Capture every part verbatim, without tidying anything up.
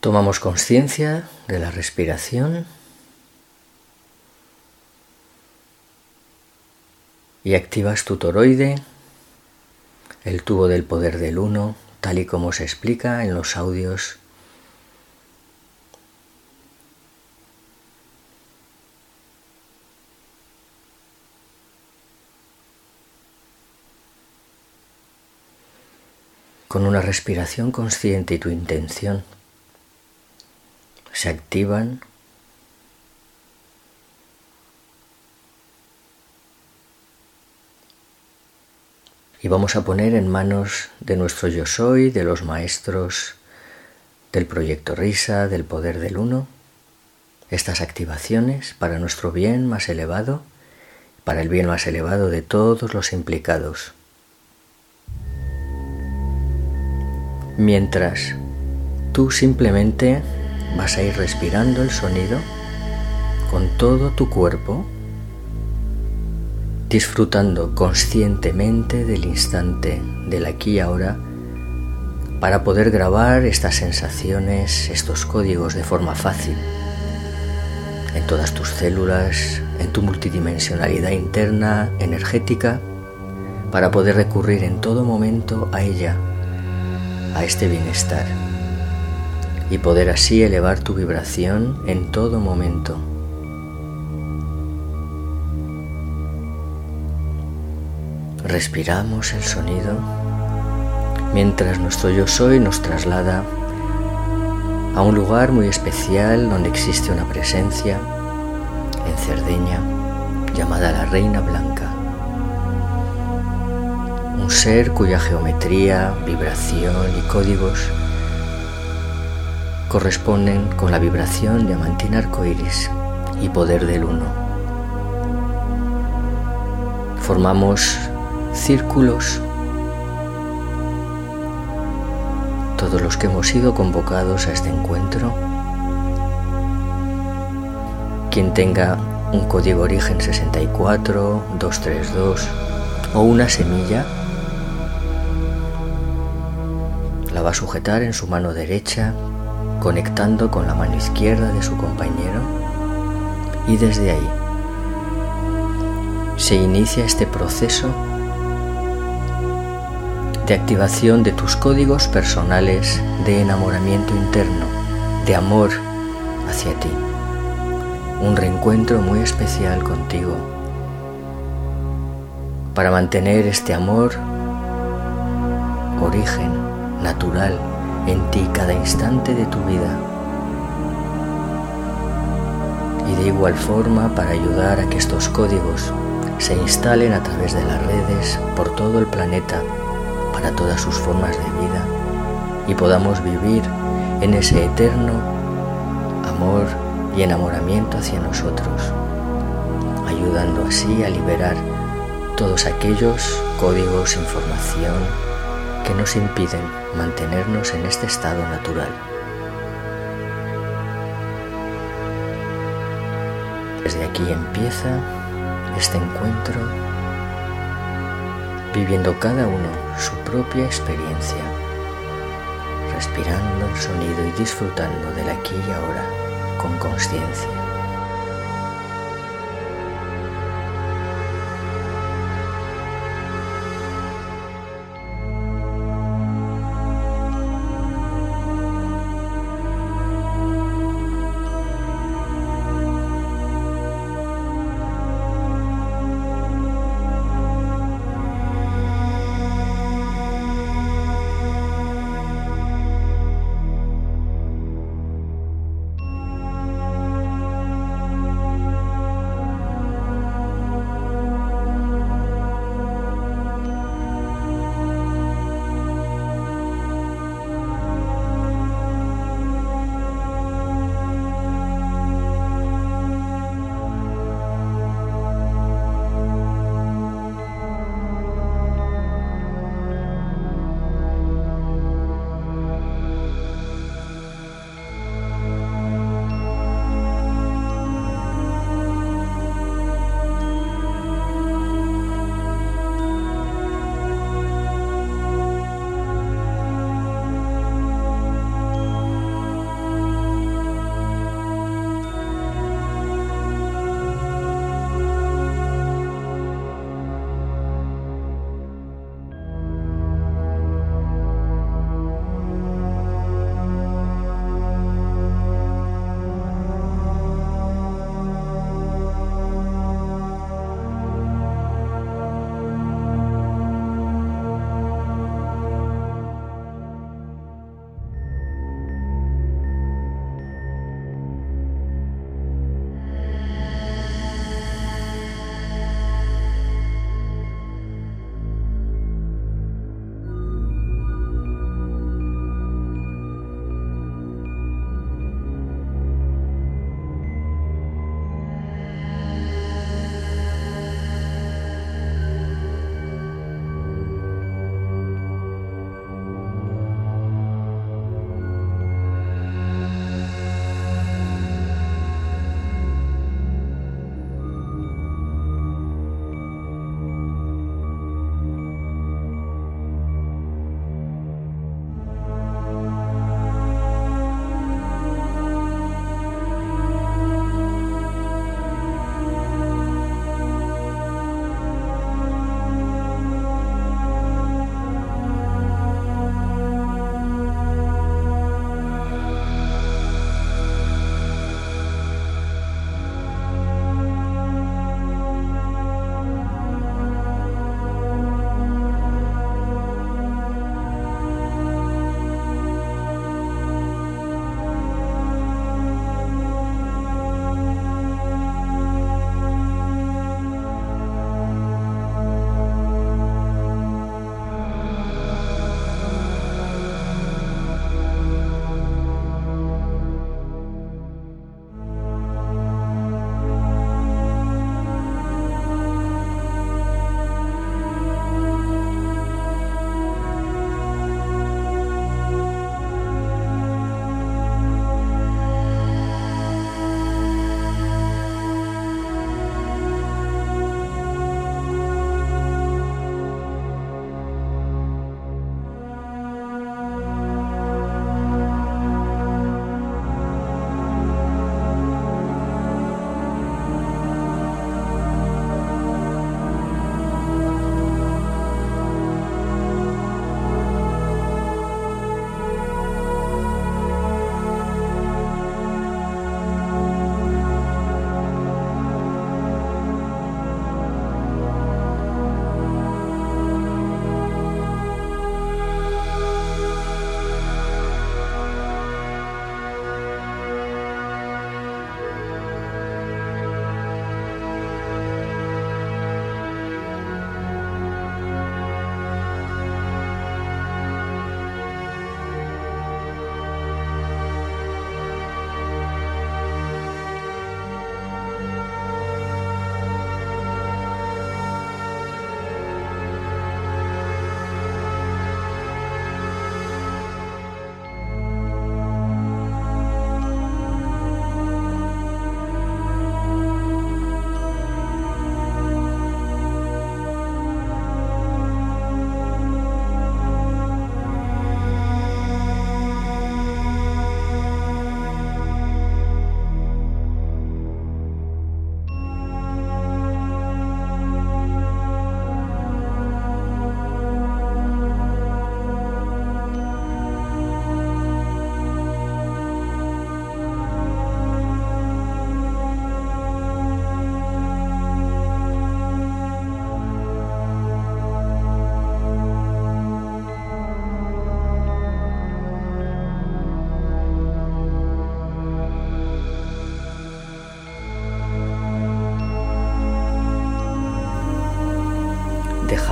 Tomamos conciencia de la respiración y activas tu toroide, el tubo del poder del uno, tal y como se explica en los audios con una respiración consciente y tu intención. Se activan y vamos a poner en manos de nuestro yo soy, de los maestros del proyecto Risa, del poder del uno, estas activaciones para nuestro bien más elevado, para el bien más elevado de todos los implicados. Mientras tú simplemente vas a ir respirando el sonido con todo tu cuerpo, disfrutando conscientemente del instante, del aquí y ahora, para poder grabar estas sensaciones, estos códigos de forma fácil, en todas tus células, en tu multidimensionalidad interna, energética, para poder recurrir en todo momento a ella, a este bienestar, y poder así elevar tu vibración en todo momento. Respiramos el sonido mientras nuestro yo soy nos traslada a un lugar muy especial donde existe una presencia en Cerdeña llamada la Reina Blanca, un ser cuya geometría, vibración y códigos corresponden con la vibración diamantina arcoíris y poder del uno. Formamos círculos, todos los que hemos sido convocados a este encuentro. Quien tenga un código origen sesenta y cuatro, doscientos treinta y dos o una semilla, la va a sujetar en su mano derecha, conectando con la mano izquierda de su compañero, y desde ahí se inicia este proceso de activación de tus códigos personales de enamoramiento interno, de amor hacia ti, un reencuentro muy especial contigo, para mantener este amor, origen, natural, en ti cada instante de tu vida, y de igual forma para ayudar a que estos códigos se instalen a través de las redes por todo el planeta, para todas sus formas de vida, y podamos vivir en ese eterno amor y enamoramiento hacia nosotros, ayudando así a liberar todos aquellos códigos, información que nos impiden mantenernos en este estado natural. Desde aquí empieza este encuentro, viviendo cada uno su propia experiencia, respirando el sonido y disfrutando del aquí y ahora con consciencia.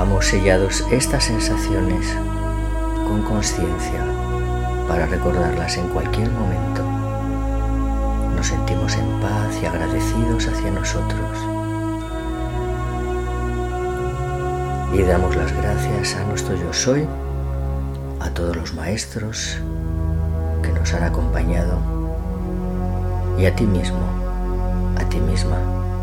dejamos sellados estas sensaciones con conciencia para recordarlas en cualquier momento. Nos sentimos en paz y agradecidos hacia nosotros. Y damos las gracias a nuestro Yo Soy, a todos los maestros que nos han acompañado y a ti mismo, a ti misma.